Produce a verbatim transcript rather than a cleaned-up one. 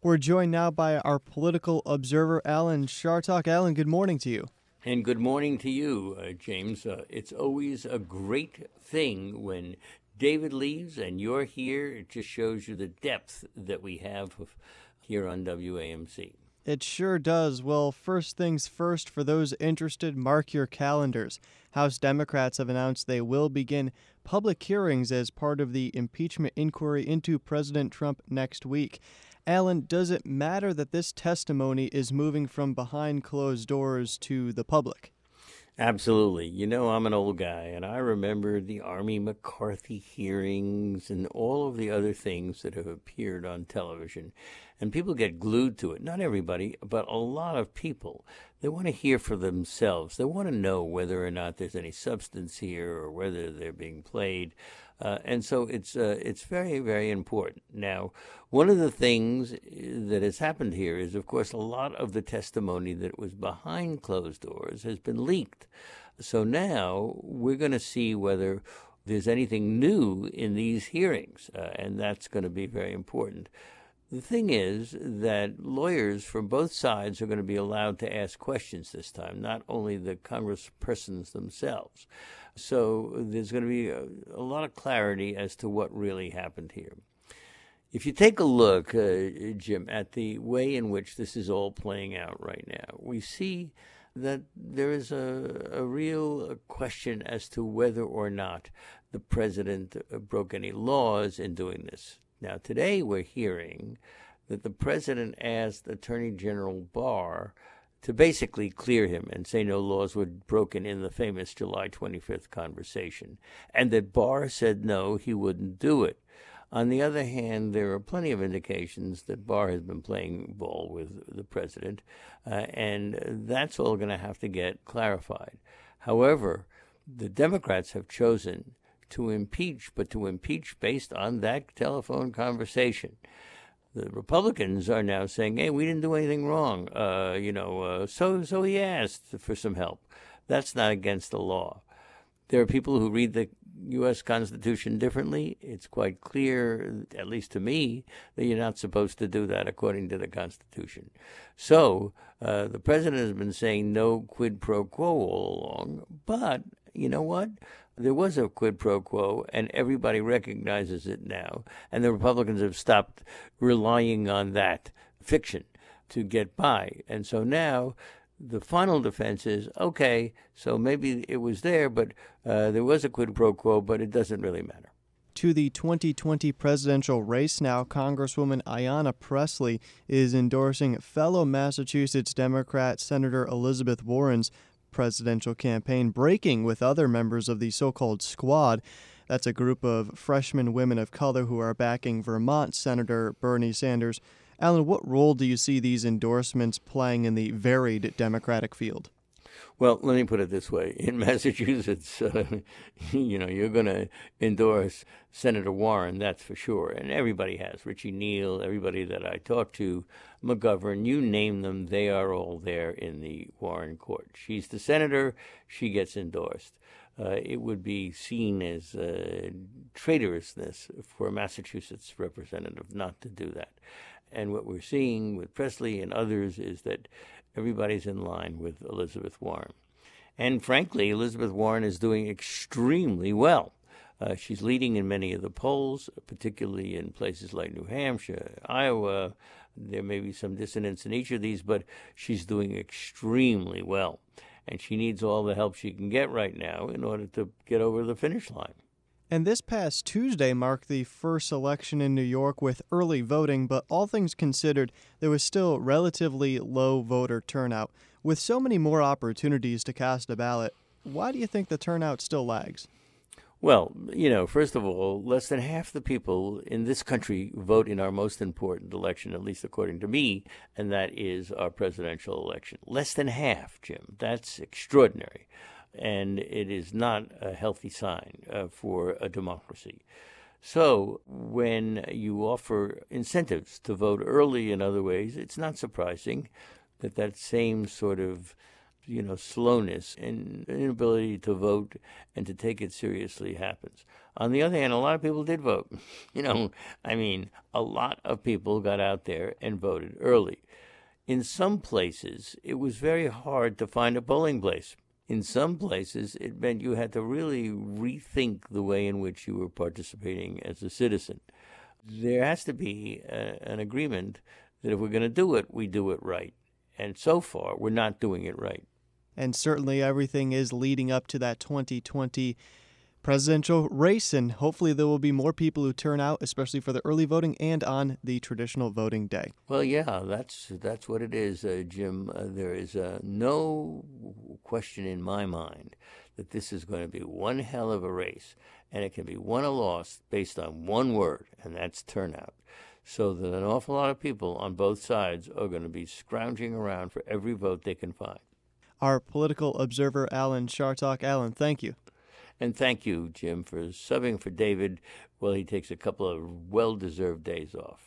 We're joined now by our political observer, Alan Chartock. Alan, good morning to you. And good morning to you, uh, James. Uh, it's always a great thing when David leaves and you're here. It just shows you the depth that we have here on W A M C. It sure does. Well, first things first, for those interested, mark your calendars. House Democrats have announced they will begin public hearings as part of the impeachment inquiry into President Trump next week. Alan, does it matter that this testimony is moving from behind closed doors to the public? Absolutely. You know, I'm an old guy, and I remember the Army McCarthy hearings and all of the other things that have appeared on television. And people get glued to it. Not everybody, but a lot of people. They want to hear for themselves. They want to know whether or not there's any substance here or whether they're being played. Uh, and so it's uh, it's very, very important. Now, one of the things that has happened here is, of course, a lot of the testimony that was behind closed doors has been leaked. So now we're going to see whether there's anything new in these hearings, uh, and that's going to be very important. The thing is that lawyers from both sides are going to be allowed to ask questions this time, not only the congresspersons themselves. So there's going to be a, a lot of clarity as to what really happened here. If you take a look, uh, Jim, at the way in which this is all playing out right now, we see that there is a, a real question as to whether or not the president broke any laws in doing this. Now, today we're hearing that the president asked Attorney General Barr to basically clear him and say no laws were broken in the famous July twenty-fifth conversation, and that Barr said no, he wouldn't do it. On the other hand, there are plenty of indications that Barr has been playing ball with the president, uh, and that's all going to have to get clarified. However, the Democrats have chosen to impeach, but to impeach based on that telephone conversation. The Republicans are now saying, hey, we didn't do anything wrong. Uh, you know, uh, so so he asked for some help. That's not against the law. There are people who read the U S Constitution differently. It's quite clear, at least to me, that you're not supposed to do that according to the Constitution. So uh, the president has been saying no quid pro quo all along, but you know what? There was a quid pro quo, and everybody recognizes it now. And the Republicans have stopped relying on that fiction to get by. And so now the final defense is, okay, so maybe it was there, but uh, there was a quid pro quo, but it doesn't really matter. To the twenty twenty presidential race now, Congresswoman Ayanna Pressley is endorsing fellow Massachusetts Democrat Senator Elizabeth Warren's presidential campaign, breaking with other members of the so-called Squad. That's a group of freshman women of color who are backing Vermont Senator Bernie Sanders. Alan, what role do you see these endorsements playing in the varied Democratic field? Well, let me put it this way. In Massachusetts, uh, you know, you're going to endorse Senator Warren, that's for sure. And everybody has. Richie Neal, everybody that I talked to, McGovern, you name them, they are all there in the Warren court. She's the senator, she gets endorsed. Uh, it would be seen as uh, traitorousness for a Massachusetts representative not to do that. And what we're seeing with Pressley and others is that everybody's in line with Elizabeth Warren. And frankly, Elizabeth Warren is doing extremely well. Uh, she's leading in many of the polls, particularly in places like New Hampshire, Iowa. There may be some dissonance in each of these, but she's doing extremely well. And she needs all the help she can get right now in order to get over the finish line. And this past Tuesday marked the first election in New York with early voting, but all things considered, there was still relatively low voter turnout. With so many more opportunities to cast a ballot, why do you think the turnout still lags? Well, you know, first of all, less than half the people in this country vote in our most important election, at least according to me, and that is our presidential election. Less than half, Jim. That's extraordinary. And it is not a healthy sign uh, for a democracy. So when you offer incentives to vote early in other ways, it's not surprising that that same sort of you know, slowness and inability to vote and to take it seriously happens. On the other hand, a lot of people did vote. You know, I mean, a lot of people got out there and voted early. In some places, it was very hard to find a polling place. In some places, it meant you had to really rethink the way in which you were participating as a citizen. There has to be a, an agreement that if we're going to do it, we do it right. And so far, we're not doing it right. And certainly everything is leading up to that twenty twenty presidential race, and hopefully there will be more people who turn out, especially for the early voting and on the traditional voting day. Well, yeah, that's that's what it is, uh, Jim. Uh, there is uh, no question in my mind that this is going to be one hell of a race, and it can be won or lost based on one word, and that's turnout. So that an awful lot of people on both sides are going to be scrounging around for every vote they can find. Our political observer, Alan Chartock. Alan, thank you. And thank you, Jim, for subbing for David while he takes a couple of well-deserved days off.